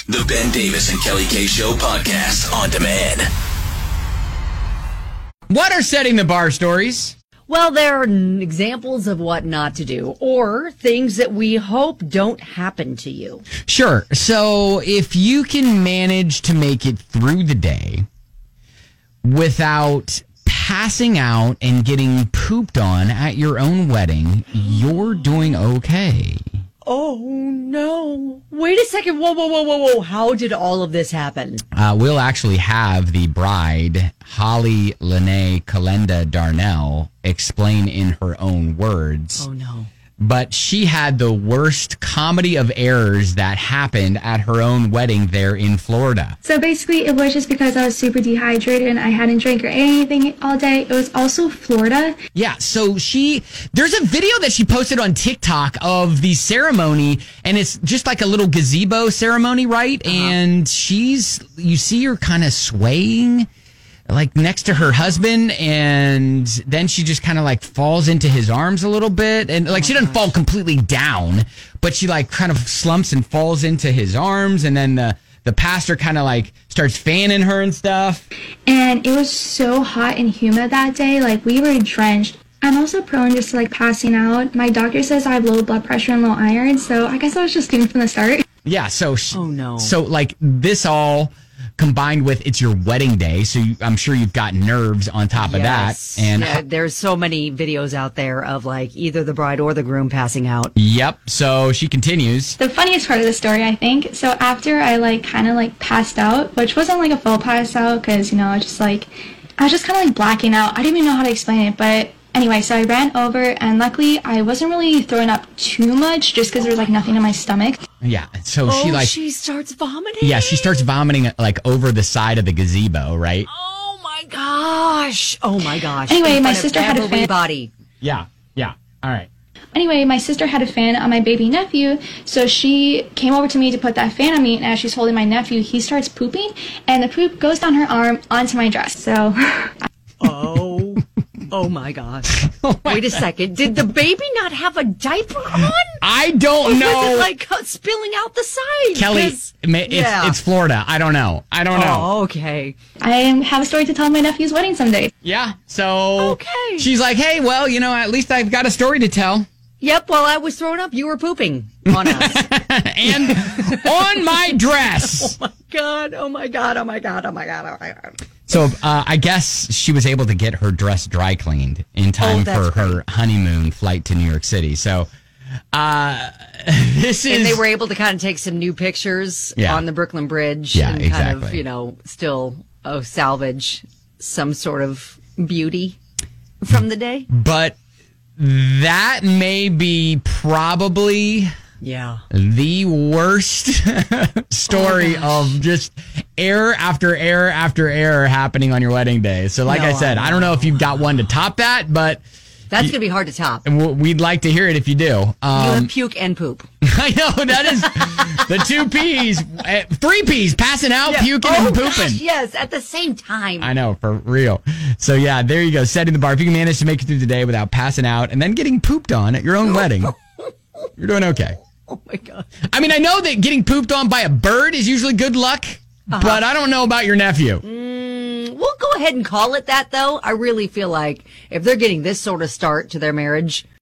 The Ben Davis and Kelly K Show podcast on demand. What are setting the bar stories? Well, there are examples of what not to do, or things that we hope don't happen to you. Sure. So if you can manage to make it through the day without passing out and getting pooped on at your own wedding, you're doing okay. Oh, no. Wait a second. Whoa. How did all of this happen? We'll actually have the bride, Holly Lene Kalenda Darnell, explain in her own words. Oh, no. But she had the worst comedy of errors that happened at her own wedding there in Florida. So basically, it was just because I was super dehydrated and I hadn't drank or anything all day. It was also Florida. Yeah, so there's a video that she posted on TikTok of the ceremony, and it's just like a little gazebo ceremony, right? Uh-huh. And you see her kind of swaying like next to her husband, and then she just kind of like falls into his arms a little bit, and like she doesn't fall completely down, but she like kind of slumps and falls into his arms, and then the pastor kind of like starts fanning her and stuff. And it was so hot and humid that day, like we were drenched. I'm also prone just to like passing out. My doctor says I have low blood pressure and low iron, so I guess I was just doomed from the start. Yeah, so oh no. So like this all combined with it's your wedding day, so I'm sure you've got nerves on top of that. And yeah, there's so many videos out there of like either the bride or the groom passing out. Yep. So she continues. The funniest part of the story, I think. So after I kind of passed out, which wasn't like a full pass out, because I was just kind of like blacking out. I didn't even know how to explain it, but anyway, so I ran over, and luckily I wasn't really throwing up too much, just because there was like nothing in my stomach. Yeah, so she starts vomiting. Yeah, she starts vomiting like over the side of the gazebo, right? Oh my gosh! Anyway, my sister had a fan. Everybody. Yeah. All right. Anyway, my sister had a fan on my baby nephew, so she came over to me to put that fan on me, and as she's holding my nephew, he starts pooping, and the poop goes down her arm onto my dress. So. Oh my gosh. Wait a second. Did the baby not have a diaper on? I don't know. Was it like spilling out the side? Kelly, it's Florida. I don't know. Oh, okay. I have a story to tell my nephew's wedding someday. Yeah. So okay. She's like, hey, well, at least I've got a story to tell. Yep, while I was throwing up, you were pooping on us. And on my dress. Oh my God. So I guess she was able to get her dress dry cleaned in time for her honeymoon flight to New York City. So and they were able to kind of take some new pictures on the Brooklyn Bridge. Yeah, and exactly. kind of, still salvage some sort of beauty from the day. But that may be probably the worst story of just error after error after error happening on your wedding day. So like I said, I don't know if you've got one to top that, but that's going to be hard to top. We'd like to hear it if you do. You have puke and poop. I know, that is the 2 P's, 3 P's, passing out, puking, and pooping. Gosh, yes, at the same time. I know, for real. So yeah, there you go, setting the bar. If you can manage to make it through the day without passing out and then getting pooped on at your own wedding, you're doing okay. Oh my God. I mean, I know that getting pooped on by a bird is usually good luck, but I don't know about your nephew. We'll go ahead and call it that, though. I really feel like if they're getting this sort of start to their marriage,